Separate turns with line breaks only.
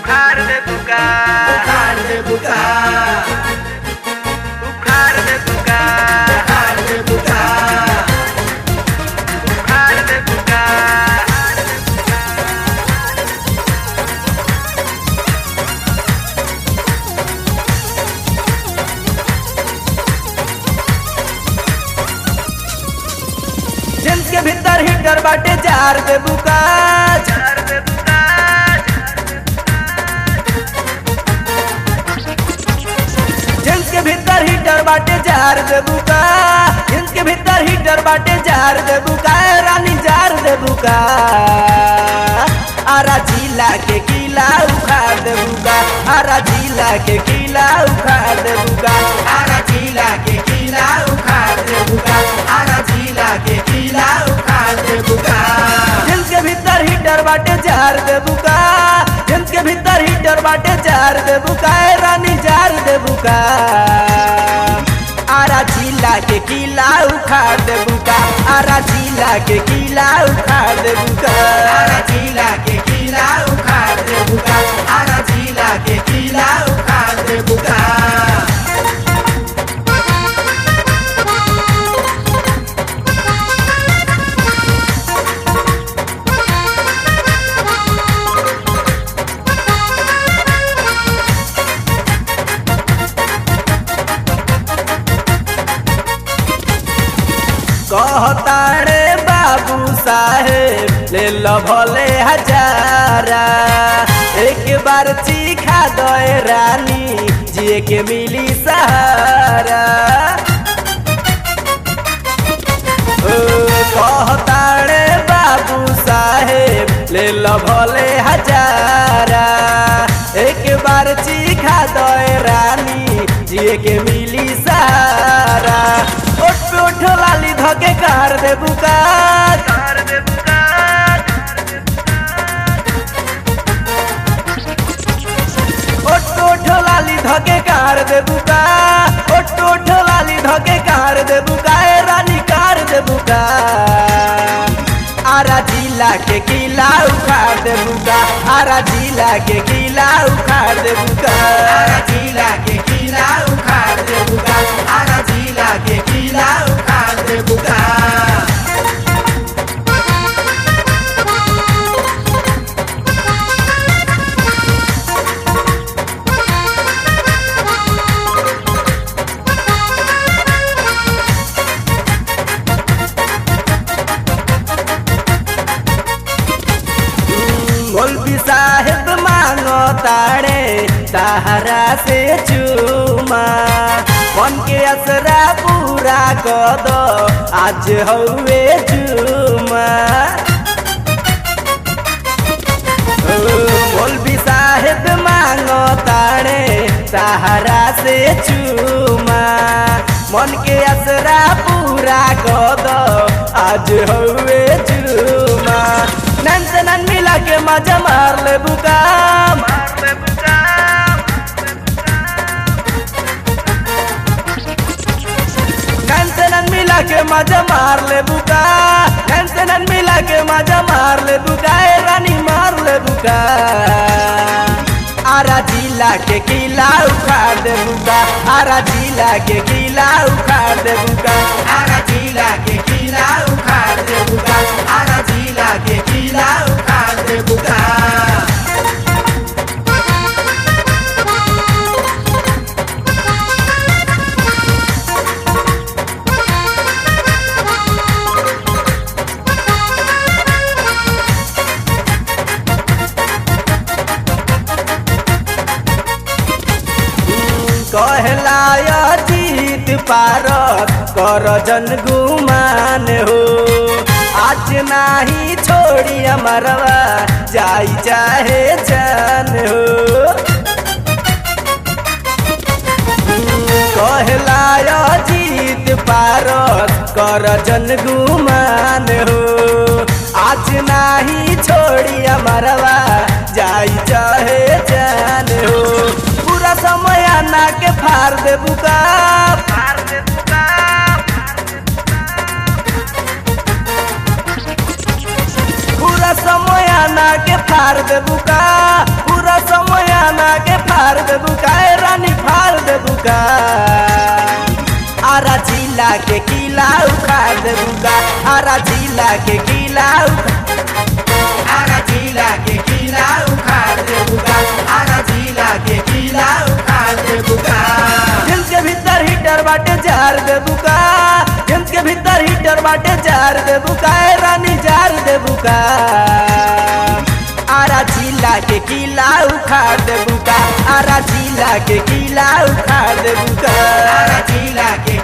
उखाड़ दे बुका,
उखाड़ दे बुका,
उखाड़ दे बुका,
उखाड़ दे बुका।
उखाड़ दे बुका।
जींस के भीतर हीटर बाटे जार दे बुका,
झाड़ दे बुका,
जींस के भीतर हीटर बाटे जार दे बुका, जींस के भीतर हीटर बाटे जार दे बुका, रानी जार दे बुका। आरा जिला के किला उखाड़ दे बुका, आरा जिला के किला उखाड़ दे बुका, आरा जिला के किला उखाड़ दे बुका, आरा जिला के किला उखाड़ दे बुका। जींस के भीतर हीटर बाटे जार दे बुका, जींस के भीतर हीटर बाटे जार दे बुका, रानी जार दे बुका। आरा जिला के किला उखाड़ दे बुका, आरा जिला के किला उखाड़ दे बुका, आरा जिला के किला उखाड़ दे बुका, आरा जिला के किला उखाड़ दे बुका। कहतारे बाबू साहेब ले लो भले हजारा, एक बार चीखा दे रानी जिए के मिली सहारा। ओ कहतारे बाबू साहेब ले लो भले हजारा, एक बार चीखा दे रानी जिए के मिली सहारा। ओठ पे ओठ लाली धके कार दे बुका,
झाड़ दे बुका,
ओठ पे ओठ लाली धके कार दे बुका, ओठ पे ओठ लाली धके कार दे बुका, ए रानी कार दे बुका। आरा जिला के किला उखाड़ दे बुका, आरा जिला के किला उखाड़ दे बुका, आरा जिला के किला उखाड़ दे बुका, आरा जिला के किला उखाड़ दे बुका। मौलवी साहेब मांगो ताड़े सहारा से चूमा, मन के असरा पूरा कर दो आज हवे चूमा। मौलवी साहेब मांगो ताड़े सहारा से चूमा, मन के असरा पूरा कर दो आज हवे चूमा। नैन से नैन मिला के मजा मार ले बुका,
मार दे बुका,
नैन से नैन मिला के मजा मार ले बुका, नैन से नैन मिला के मजा मार ले बुका, ए रानी मार ले बुका। आरा जिला के किला उखाड़ दे बुका, आरा जिला के किला उखाड़ दे बुका, आरा जिला के किला उखाड़ दे बुका, आरा जिला के किला उखाड़ दे बुका। कहलाया जीत पारत कर जन गुमान हो, आज नाही छोड़ी अमरवा जाई चाहे जान हो। कहलाया जीत पारत कर जन गुमान हो, आज नाही छोड़ी अमरवा जाई चाहे जान हो। पूरा समय आना के फाड़ दे बुका,
मार दे बुका,
पूरा समय आना के फाड़ दे बुका, पूरा समय पजामा के फाड़ देबू का रानी फाड़ देबू का आरा जिला के किला उखाड़ देबू का आरा जिला के किला आरा जिला के किला उखाड़ देबू का आरा जिला के किला उखाड़ देबू का दिल के भीतर हीटर बाटे जार देबू का दिल के भीतर हीटर बाटे जार देबू का रानी जार देबू का आरा जिला के किला उखाड़ देबू का आरा जिला के किला उखाड़ देबू का आरा जिला के